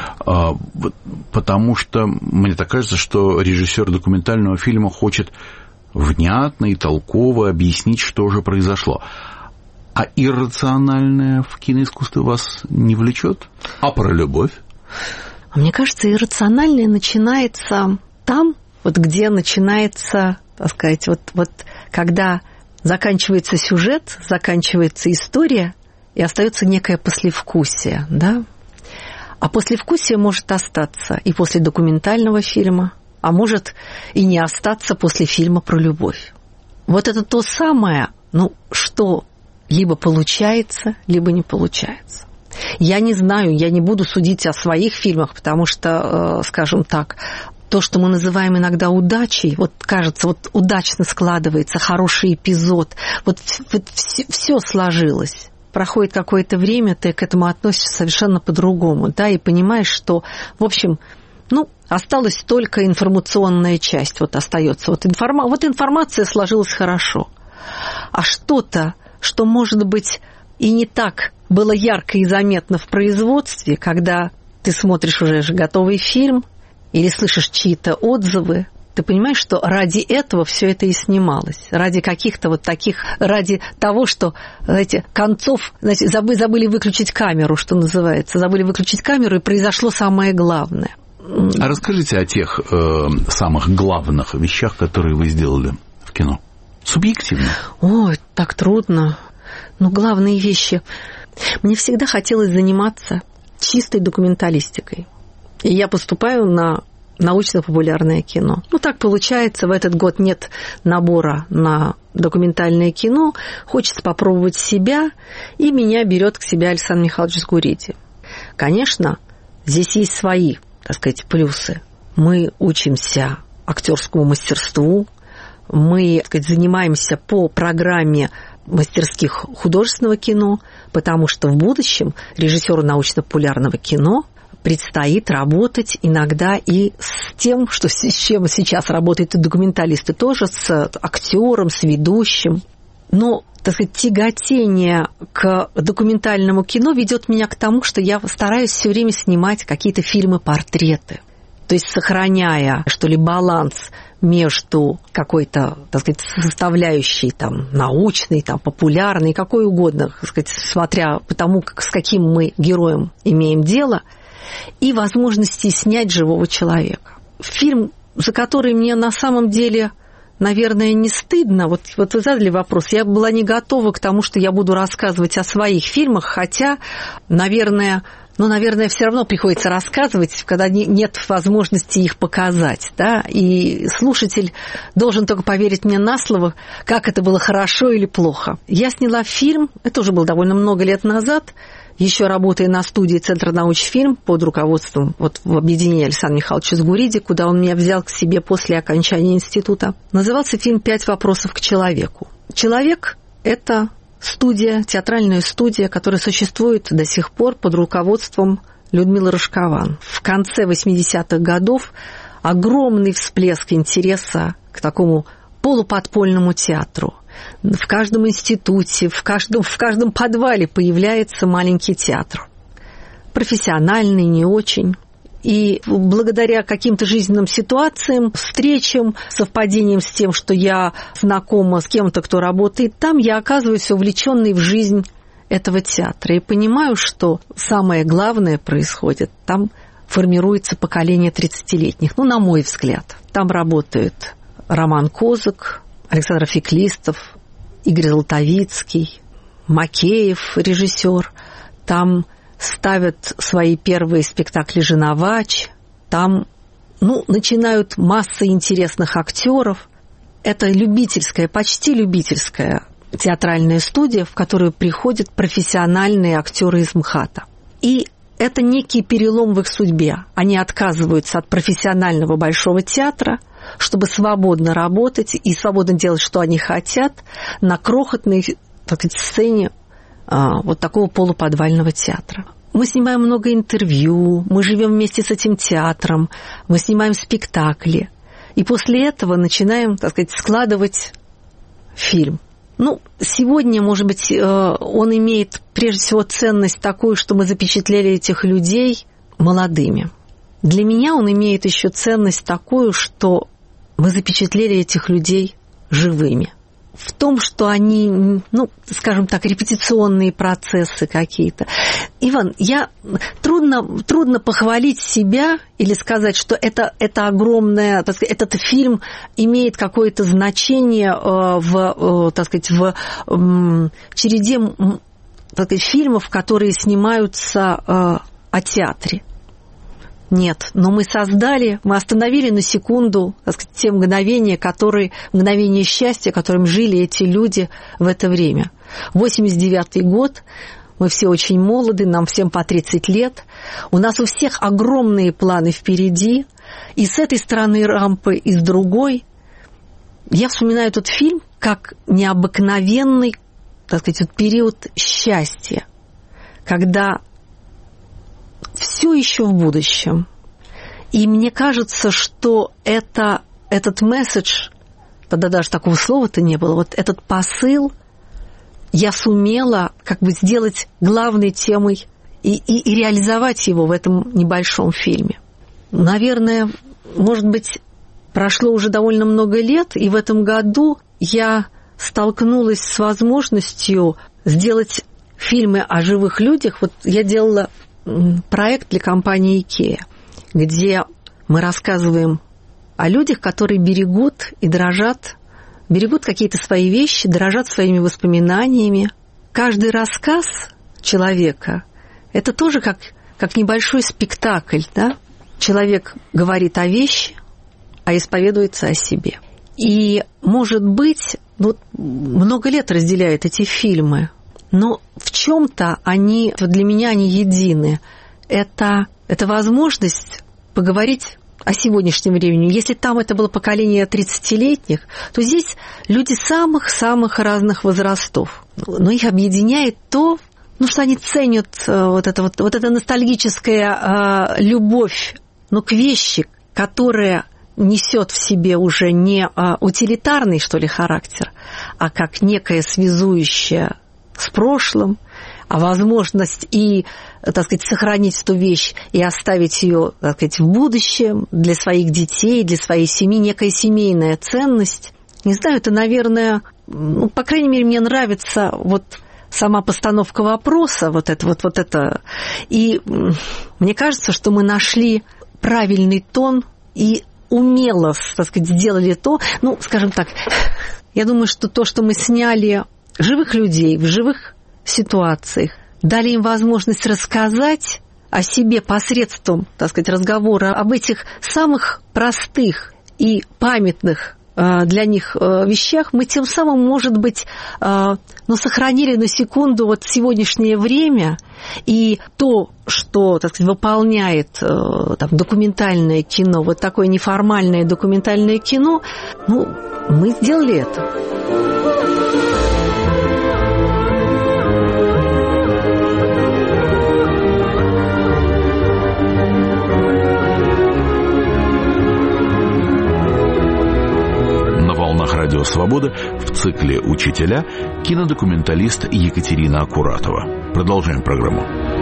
Потому что мне так кажется, что режиссер документального фильма хочет внятно и толково объяснить, что же произошло. А иррациональное в киноискусстве вас не влечет? А про любовь? Мне кажется, иррациональное начинается там, вот где начинается, так сказать, вот, вот когда заканчивается сюжет, заканчивается история, и остается некое послевкусие, да? А послевкусие может остаться и после документального фильма, а может и не остаться после фильма про любовь. Вот это то самое, ну, что либо получается, либо не получается. Я не знаю, я не буду судить о своих фильмах, потому что, скажем так, то, что мы называем иногда удачей, вот кажется, вот удачно складывается, хороший эпизод, вот, вот все, все сложилось. Проходит какое-то время, ты к этому относишься совершенно по-другому, да, и понимаешь, что, в общем, ну, осталась только информационная часть, вот остается. Вот, информа... вот информация сложилась хорошо. А что-то, что, может быть, и не так было ярко и заметно в производстве, когда ты смотришь уже же готовый фильм или слышишь чьи-то отзывы, ты понимаешь, что ради этого все это и снималось. Ради каких-то вот таких, ради того, что, знаете, концов, знаете, забыли, забыли выключить камеру, что называется. Забыли выключить камеру, и произошло самое главное. А расскажите о тех э, самых главных вещах, которые вы сделали в кино. Субъективно. Ой, так трудно. Но главные вещи. Мне всегда хотелось заниматься чистой документалистикой. И я поступаю на научно-популярное кино. Ну, так получается, в этот год нет набора на документальное кино, хочется попробовать себя, и меня берет к себе Александр Михайлович Сгуриди. Конечно, здесь есть свои, так сказать, плюсы. Мы учимся актерскому мастерству, мы, так сказать, занимаемся по программе мастерских художественного кино, потому что в будущем режиссеру научно-популярного кино предстоит работать иногда и с тем, что, с чем сейчас работают и документалисты, тоже с актером, с ведущим. Но, так сказать, тяготение к документальному кино ведет меня к тому, что я стараюсь все время снимать какие-то фильмы-портреты. То есть сохраняя, что ли, баланс между какой-то, так сказать, составляющей там, научной, там, популярной, какой угодно, так сказать, смотря по тому, как, с каким мы героем имеем дело, и возможности снять живого человека. Фильм, за который мне на самом деле, наверное, не стыдно. Вот, вот вы задали вопрос. Я была не готова к тому, что я буду рассказывать о своих фильмах, хотя, наверное, ну, наверное, все равно приходится рассказывать, когда нет возможности их показать, да, и слушатель должен только поверить мне на слово, как это было хорошо или плохо. Я сняла фильм, это уже было довольно много лет назад, еще работая на студии Центра научфильм под руководством вот, в объединении Александра Михайловича Сгуриди, куда он меня взял к себе после окончания института. Назывался фильм «Пять вопросов к человеку». Человек – это студия, театральная студия, которая существует до сих пор под руководством Людмилы Рожкован. В конце восьмидесятых годов огромный всплеск интереса к такому полуподпольному театру. В каждом институте, в каждом, в каждом подвале появляется маленький театр. Профессиональный, не очень. И благодаря каким-то жизненным ситуациям, встречам, совпадениям с тем, что я знакома с кем-то, кто работает там, я оказываюсь увлеченной в жизнь этого театра. И понимаю, что самое главное происходит. Там формируется поколение тридцатилетних. Ну, на мой взгляд. Там работают Роман Козак, Александр Феклистов, Игорь Златовицкий, Макеев, режиссер. Там ставят свои первые спектакли «Женовач». Там, ну, начинают масса интересных актеров. Это любительская, почти любительская театральная студия, в которую приходят профессиональные актеры из МХАТа. И это некий перелом в их судьбе. Они отказываются от профессионального большого театра, чтобы свободно работать и свободно делать, что они хотят, на крохотной, так сказать, сцене а, вот такого полуподвального театра. Мы снимаем много интервью, мы живем вместе с этим театром, мы снимаем спектакли. И после этого начинаем, так сказать, складывать фильм. Ну, сегодня, может быть, он имеет прежде всего ценность такую, что мы запечатлели этих людей молодыми. Для меня он имеет еще ценность такую, что мы запечатлели этих людей живыми. в том, что они, ну, скажем так, репетиционные процессы какие-то. Иван, я трудно, трудно похвалить себя или сказать, что это, это огромное, так сказать, этот фильм имеет какое-то значение в, так сказать, в череде, так сказать, фильмов, которые снимаются о театре. Нет, но мы создали, мы остановили на секунду, так сказать, те мгновения, которые, мгновения счастья, которым жили эти люди в это время. восемьдесят девятый год, мы все очень молоды, нам всем по тридцать лет, у нас у всех огромные планы впереди, и с этой стороны рампы, и с другой. Я вспоминаю этот фильм как необыкновенный, так сказать, вот период счастья, когда все еще в будущем. И мне кажется, что это, этот месседж, тогда даже такого слова-то не было, вот этот посыл я сумела как бы сделать главной темой и, и, и реализовать его в этом небольшом фильме. Наверное, может быть, прошло уже довольно много лет, и в этом году я столкнулась с возможностью сделать фильмы о живых людях. Вот я делала проект для компании IKEA, где мы рассказываем о людях, которые берегут и дорожат, берегут какие-то свои вещи, дорожат своими воспоминаниями. Каждый рассказ человека – это тоже как, как небольшой спектакль, да? Человек говорит о вещи, а исповедуется о себе. И, может быть, вот много лет разделяют эти фильмы, но в чем-то они, для меня они едины. Это, это возможность поговорить о сегодняшнем времени. Если там это было поколение тридцатилетних, то здесь люди самых-самых разных возрастов. Но их объединяет то, ну, что они ценят вот это, вот, вот эта ностальгическая э, любовь, но к вещи, которая несет в себе уже не э, утилитарный, что ли, характер, а как некое связующее с прошлым, а возможность и, так сказать, сохранить эту вещь и оставить ее, так сказать, в будущем для своих детей, для своей семьи, некая семейная ценность. Не знаю, это, наверное, ну, по крайней мере, мне нравится вот сама постановка вопроса, вот это, вот, вот это. И мне кажется, что мы нашли правильный тон и умело, так сказать, сделали то, ну, скажем так, я думаю, что то, что мы сняли живых людей в живых ситуациях, дали им возможность рассказать о себе посредством, так сказать, разговора об этих самых простых и памятных для них вещах, мы тем самым, может быть, ну, сохранили на секунду вот сегодняшнее время, и то, что, так сказать, выполняет там, документальное кино, вот такое неформальное документальное кино, ну, мы сделали это. Радио «Свобода» в цикле «Учителя» кинодокументалист Екатерина Акуратова. Продолжаем программу.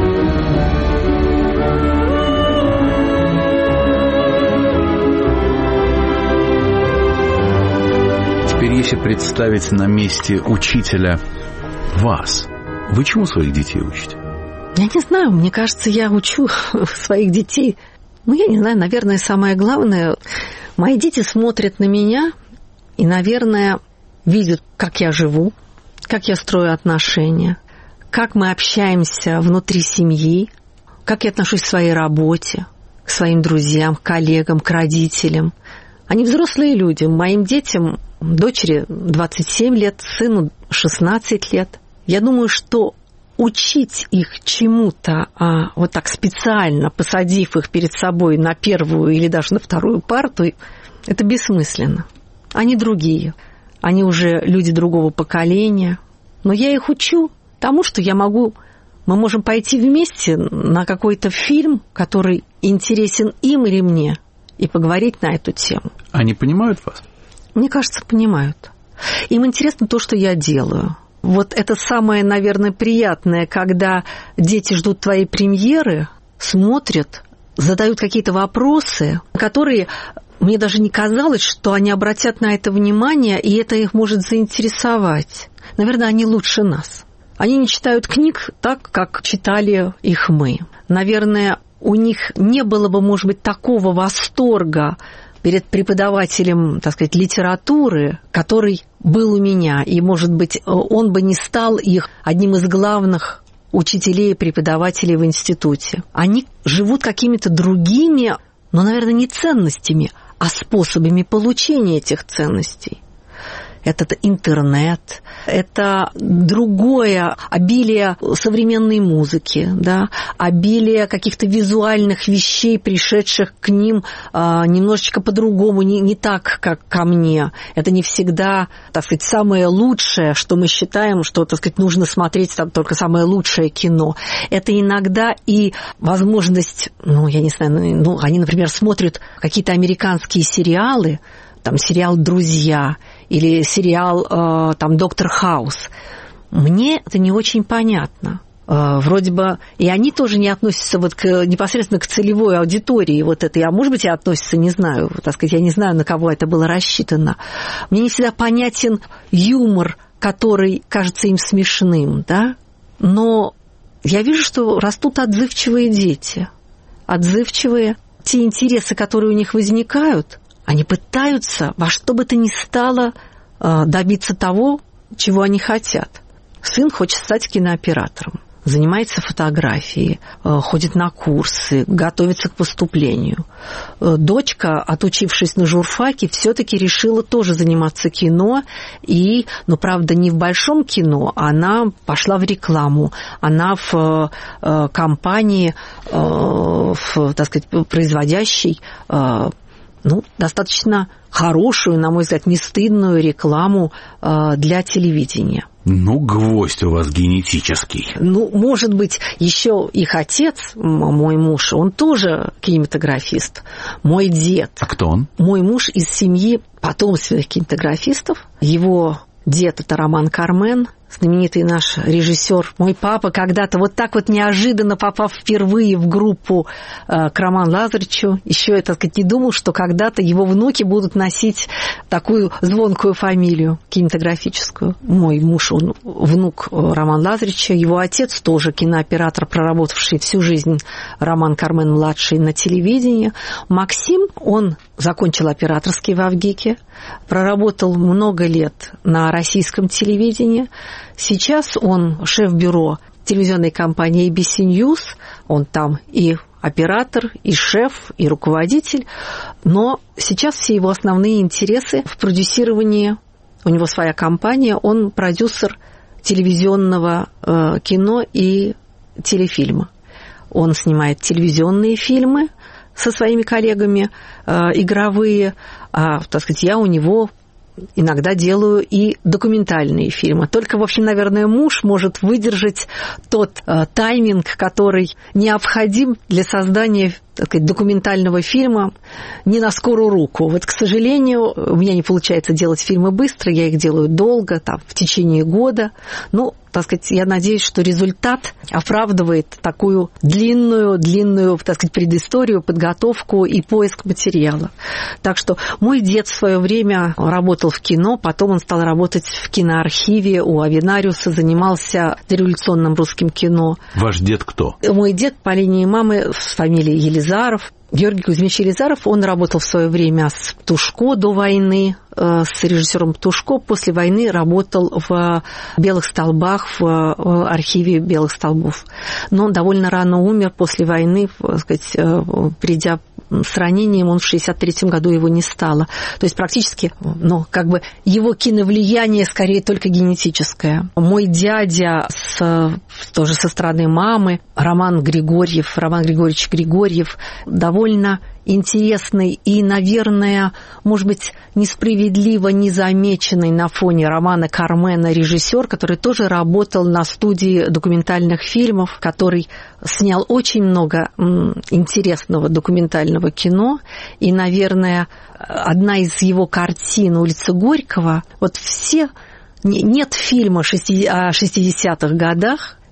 Теперь, если представить на месте учителя вас, вы чему своих детей учите? Я не знаю, мне кажется, я учу своих детей. Ну, я не знаю, наверное, самое главное, мои дети смотрят на меня и, наверное, видят, как я живу, как я строю отношения, как мы общаемся внутри семьи, как я отношусь к своей работе, к своим друзьям, к коллегам, к родителям. Они взрослые люди. Моим детям, дочери двадцать семь лет, сыну шестнадцать лет. Я думаю, что учить их чему-то, а, вот так специально посадив их перед собой на первую или даже на вторую парту, это бессмысленно. Они другие, они уже люди другого поколения. Но я их учу тому, что я могу, мы можем пойти вместе на какой-то фильм, который интересен им или мне, и поговорить на эту тему. Они понимают вас? Мне кажется, понимают. Им интересно то, что я делаю. Вот это самое, наверное, приятное, когда дети ждут твоей премьеры, смотрят, задают какие-то вопросы, которые мне даже не казалось, что они обратят на это внимание, и это их может заинтересовать. Наверное, они лучше нас. Они не читают книг так, как читали их мы. Наверное, у них не было бы, может быть, такого восторга перед преподавателем, так сказать, литературы, который был у меня. И, может быть, он бы не стал их одним из главных учителей и преподавателей в институте. Они живут какими-то другими, но, наверное, не ценностями, а способами получения этих ценностей. Это интернет, это другое обилие современной музыки, да, обилие каких-то визуальных вещей, пришедших к ним а, немножечко по-другому, не, не так, как ко мне. Это не всегда, так сказать, самое лучшее, что мы считаем, что, так сказать, нужно смотреть там только самое лучшее кино. Это иногда и возможность, ну, я не знаю, ну, они, например, смотрят какие-то американские сериалы, там сериал «Друзья» или сериал э, там «Доктор Хаус». Мне это не очень понятно. Э, вроде бы и они тоже не относятся вот к, непосредственно к целевой аудитории вот этой, а может быть и относятся, не знаю, так сказать, я не знаю, на кого это было рассчитано. Мне не всегда понятен юмор, который кажется им смешным, да, но я вижу, что растут отзывчивые дети, отзывчивые, те интересы, которые у них возникают, они пытаются во что бы то ни стало добиться того, чего они хотят. Сын хочет стать кинооператором, занимается фотографией, ходит на курсы, готовится к поступлению. Дочка, отучившись на журфаке, все-таки решила тоже заниматься кино, и, ну, правда, не в большом кино, она пошла в рекламу, она в компании, в, так сказать, производящей, ну, достаточно хорошую, на мой взгляд, не стыдную рекламу э, для телевидения. Ну, гвоздь у вас генетический. Ну, может быть, еще их отец, мой муж, он тоже кинематографист. Мой дед. А кто он? Мой муж из семьи потомственных кинематографистов. Его дед – это Роман Кармен, знаменитый наш режиссер. Мой папа когда-то вот так вот неожиданно попав впервые в группу э, к Роману Лазаревичу, еще, я, так сказать, не думал, что когда-то его внуки будут носить такую звонкую фамилию кинематографическую. Мой муж, он внук Романа Лазаревича, его отец тоже кинооператор, проработавший всю жизнь, Роман Кармен-младший, на телевидении. Максим, он закончил операторский в Авгике, проработал много лет на российском телевидении. Сейчас он шеф-бюро телевизионной компании эй би си News, он там и оператор, и шеф, и руководитель, но сейчас все его основные интересы в продюсировании, у него своя компания, он продюсер телевизионного э, кино и телефильма. Он снимает телевизионные фильмы со своими коллегами, э, игровые, а, так сказать, я у него иногда делаю и документальные фильмы. Только, в общем, наверное, муж может выдержать тот э, тайминг, который необходим для создания, так сказать, документального фильма не на скорую руку. Вот, к сожалению, у меня не получается делать фильмы быстро, я их делаю долго, там, в течение года. Ну, так сказать, я надеюсь, что результат оправдывает такую длинную, длинную, так сказать, предысторию, подготовку и поиск материала. Так что мой дед в свое время работал в кино, потом он стал работать в киноархиве у Авенариуса, занимался дореволюционным русским кино. Ваш дед кто? Мой дед по линии мамы с фамилией Елизаров. Георгий Кузьмич Елизаров, он работал в свое время с Птушко до войны, с режиссером Птушко. После войны работал в «Белых столбах», в архиве «Белых столбов». Но он довольно рано умер после войны, так сказать, придя с ранением, он в шестьдесят третьем году его не стало. То есть практически, ну, как бы его киновлияние скорее только генетическое. Мой дядя с, тоже со стороны мамы, Роман Григорьев, Роман Григорьевич Григорьев, довольно интересный и, наверное, может быть, несправедливо незамеченный на фоне Романа Кармена режиссер, который тоже работал на студии документальных фильмов, который снял очень много интересного документального кино. И, наверное, одна из его картин «Улица Горького», вот все... Нет фильма о шестидесятых годах,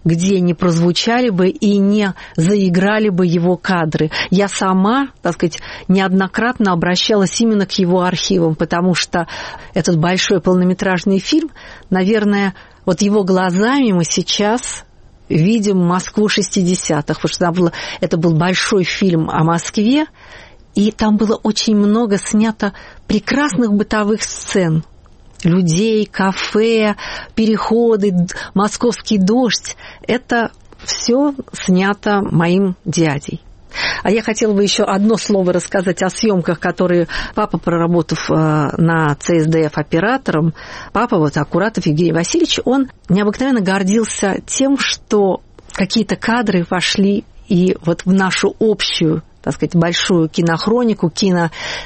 где не прозвучали бы и не заиграли бы его кадры. Я сама, так сказать, неоднократно обращалась именно к его архивам, потому что этот большой полнометражный фильм, наверное, вот его глазами мы сейчас видим Москву шестидесятых, потому что было, это был большой фильм о Москве, и там было очень много снято прекрасных бытовых сцен. Людей, кафе, переходы, московский дождь. Это все снято моим дядей. А я хотела бы еще одно слово рассказать о съемках, которые папа, проработав на ЦСДФ оператором, папа, вот Акуратов Евгений Васильевич, он необыкновенно гордился тем, что какие-то кадры вошли и вот в нашу общую, так сказать, большую кинохронику, кино,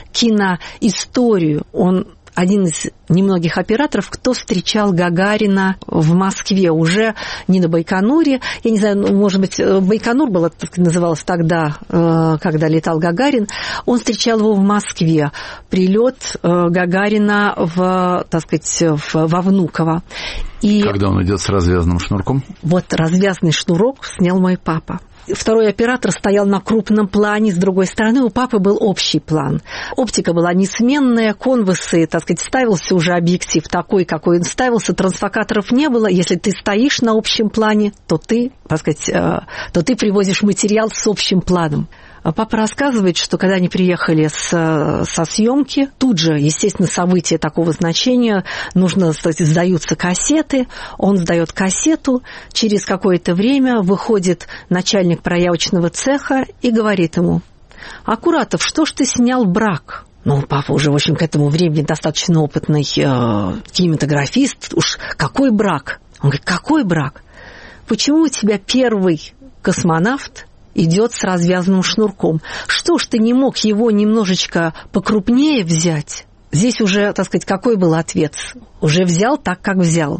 киноисторию. Он один из немногих операторов, кто встречал Гагарина в Москве, уже не на Байконуре. Я не знаю, может быть, Байконур было, так называлось тогда, когда летал Гагарин. Он встречал его в Москве. Прилет Гагарина в, так сказать, во Внуково. И когда он идет с развязанным шнурком? Вот развязанный шнурок снял мой папа. Второй оператор стоял на крупном плане, с другой стороны у папы был общий план. Оптика была несменная, конвасы, так сказать, ставился уже объектив такой, какой он ставился, трансфокаторов не было. Если ты стоишь на общем плане, то ты, так сказать, то ты привозишь материал с общим планом. Папа рассказывает, что когда они приехали с, со съемки, тут же, естественно, события такого значения, нужно, кстати, сдаются кассеты, он сдает кассету, через какое-то время выходит начальник проявочного цеха и говорит ему: «Акуратов, что ж ты снял брак?» Ну, папа уже, в общем, к этому времени достаточно опытный э, кинематографист. Уж какой брак? Он говорит: какой брак? Почему у тебя первый космонавт идет с развязанным шнурком? Что ж ты не мог его немножечко покрупнее взять? Здесь уже, так сказать, какой был ответ? Уже взял так, как взял.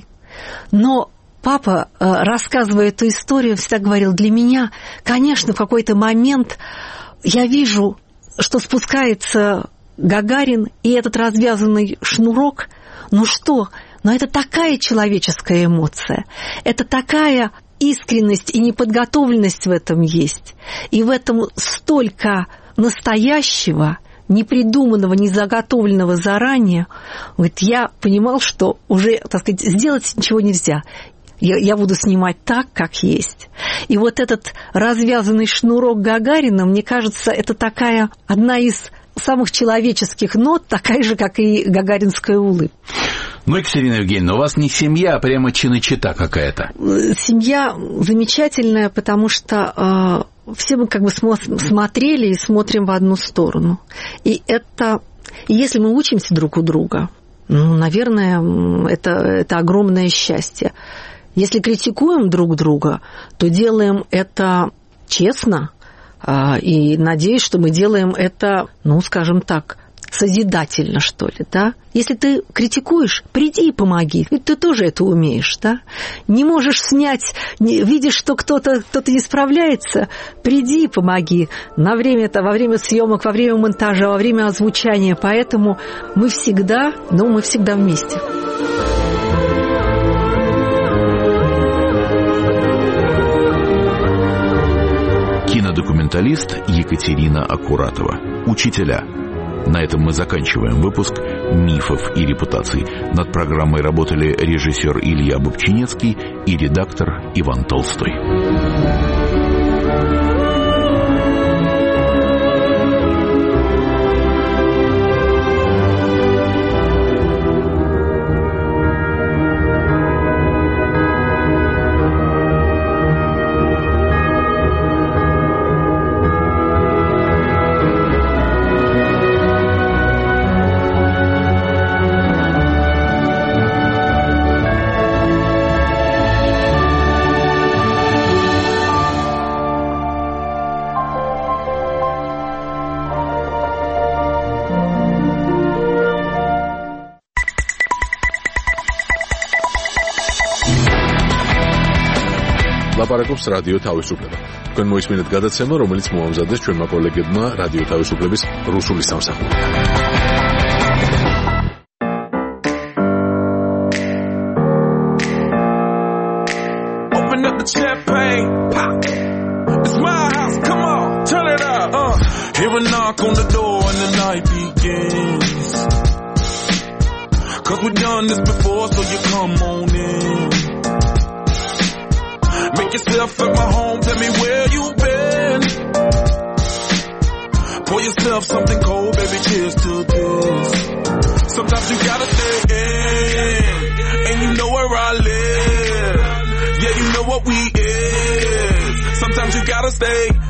Но папа, рассказывая эту историю, всегда говорил: для меня, конечно, в какой-то момент я вижу, что спускается Гагарин, и этот развязанный шнурок, ну что, но это такая человеческая эмоция, это такая искренность и неподготовленность в этом есть. И в этом столько настоящего, непридуманного, незаготовленного заранее. Говорит, я понимал, что уже, так сказать, сделать ничего нельзя. Я, я буду снимать так, как есть. И вот этот развязанный шнурок Гагарина, мне кажется, это такая одна из самых человеческих нот, такая же, как и гагаринская улыбка. Ну, Екатерина Евгеньевна, у вас не семья, а прямо чиночета какая-то. Семья замечательная, потому что э, все мы как бы смо- смотрели и смотрим в одну сторону. И это, если мы учимся друг у друга, ну, наверное, это, это огромное счастье. Если критикуем друг друга, то делаем это честно, э, и надеюсь, что мы делаем это, ну, скажем так, созидательно, что ли, да? Если ты критикуешь, приди и помоги, ведь ты тоже это умеешь, да? Не можешь снять, не, видишь, что кто-то, кто-то не справляется, приди и помоги на время, во время съемок, во время монтажа, во время озвучания, поэтому мы всегда, ну, мы всегда вместе. Кинодокументалист Екатерина Акуратова. Учителя. На этом мы заканчиваем выпуск «Мифов и репутаций». Над программой работали режиссер Илья Бубчинецкий и редактор Иван Толстой. ლაპარაკობს რადიო თავისუფლება. თქვენ მოისმინეთ გადაცემა, რომელიც მოამზადეს ჩვენმა კოლეგებმა რადიო თავისუფლების რუსული სამსახურიდან. open up the champagne, pop. It's my house, come on, turn it up. Uh. Hear a knock on the door and the night begins. Cause we've done this before, so you come on in. Make yourself at my home, tell me where you been. Pour yourself something cold, baby, cheers to this. Sometimes you gotta stay in, and you know where I live. Yeah, you know what we is. Sometimes you gotta stay